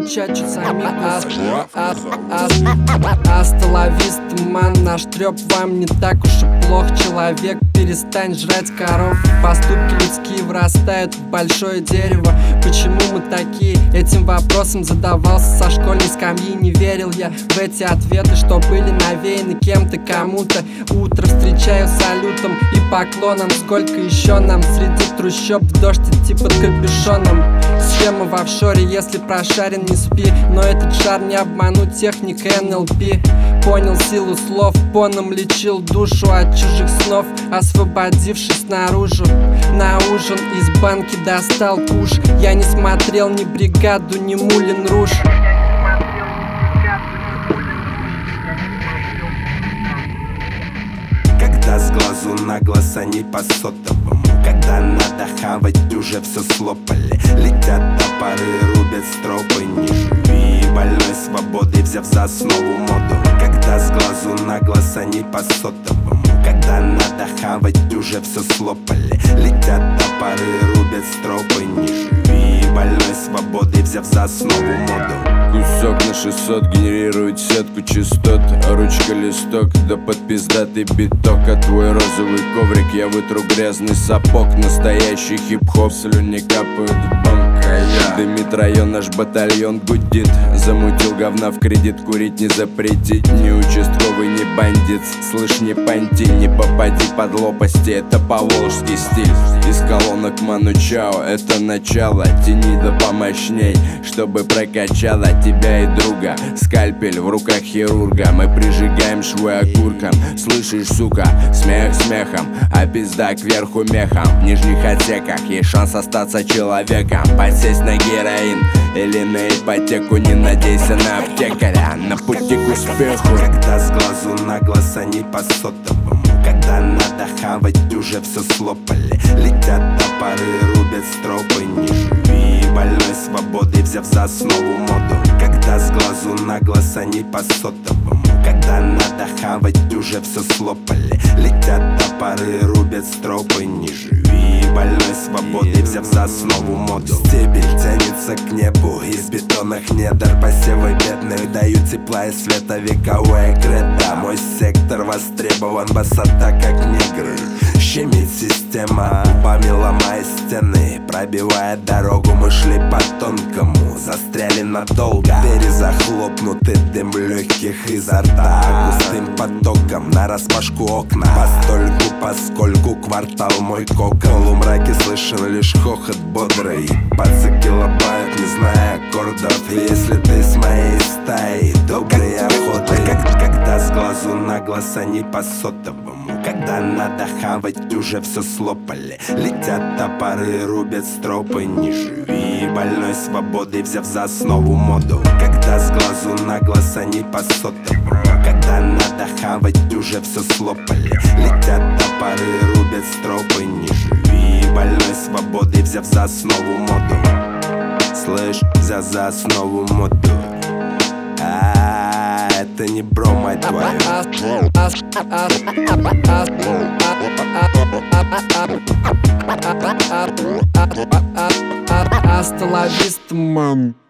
мучачус амигос. Асталавист, ман, наш трёп вам не так уж и плох. Человек, перестань жрать коров. Поступки людские вырастают в большое дерево. Почему мы такие? Этим вопросом задавался со школьной скамьи. Не верил я в эти ответы, что были навеяны кем-то, кому-то. Утро встречаю салютом и поклоном. Сколько еще нам среди трущоб в дождь идти под капюшоном? Схема в офшоре, если прошарен, не спи. Но этот шар не обмануть, техника НЛП. Понял силу слов, поном лечил душу от чужих снов, освободившись наружу. На ужин из банки достал куш. Я не смотрел ни бригаду, ни Мулен Руж. Когда с глазу на глаз, а не по сотовому. Когда надо хавать, уже все слопали. Летят топоры, рубят стропы, не живи больной свободой, взяв за основу моду. Когда с глазу на глаз, а не по сотовому. Когда надо хавать, уже все слопали. Летят топоры, рубят стропы, не живи больной свободой, взяв за основу моду. Кусок на 600 генерирует сетку частот. Ручка листок, да под пиздатый биток. А твой розовый коврик я вытру грязный сапог. Настоящий хип-хоп, слюни капают в банк. Дымит район, наш батальон гудит. Замутил говна в кредит, курить не запретить. Ни участковый, ни бандит, слышь, не понти. Не попади под лопасти, это поволжский стиль. Из колонок Ману Чао, это начало. Тяни да помощней, чтобы прокачала тебя и друга. Скальпель в руках хирурга. Мы прижигаем швы окурком. Слышишь, сука, смех смехом, а пизда кверху мехом. В нижних отсеках есть шанс остаться человеком. Подсесть на героин или на ипотеку. Не надейся на аптекаря, на пути к успеху. Когда с глазу на глаз, а не по сотовому. Когда надо хавать, уже все слопали. Летят топоры, рубят стропы, не живи больной свободой, взяв за основу моду. Когда с глазу на глаз, а не по сотовому. Когда надо хавать, уже все слопали. Летят топоры, рубят стропы, не живи больной свободой, взяв за основу моду. Стебель тянется к небу из бетонных недр. Посевы бедных дают тепла и света, вековая кредо. Мой сектор востребован, басата как негры. Щемит система, губами ломая стены. Пробивая дорогу, мы шли по тонкому. Застряли надолго, двери захлопнуты, дым легких изо рта. Густым потоком нараспашку окна. Постольку, поскольку квартал мой кокон. В полумраке слышен лишь хохот бодрый. Пацаки лобают, не зная аккордов. Если ты с моей стаей, доброй охоты. Когда с глазу на глаз, а не по сотовому. Когда надо хавать, уже все слопали. Летят топоры, рубят стропы, не живи больной свободой, взяв за основу моду. Когда с глазу на глаз, а не по сотовому. Когда надо хавать, уже все слопали. Летят топоры, рубят стропы, не живи больной свободой, взяв за основу моду. Слышь, взяв за основу моду. Это не бро, мать твою. Асталавист, мам.